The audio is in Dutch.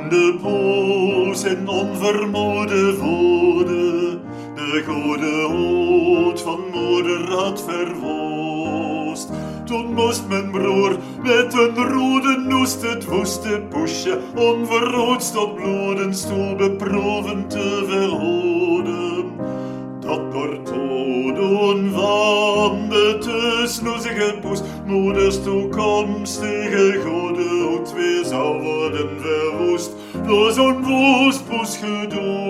Toen de poos in onvermoede woorden de goede hoed van moeder had verwoest. Toen moest mijn broer met een rode noest het woeste poesje onverrood tot bloedens toe beproeven te verhouden. Dat door toden van de te snoezige poes moeders toekomstige goede hoed weer zou worden verwoest door zo'n woest poes gedood.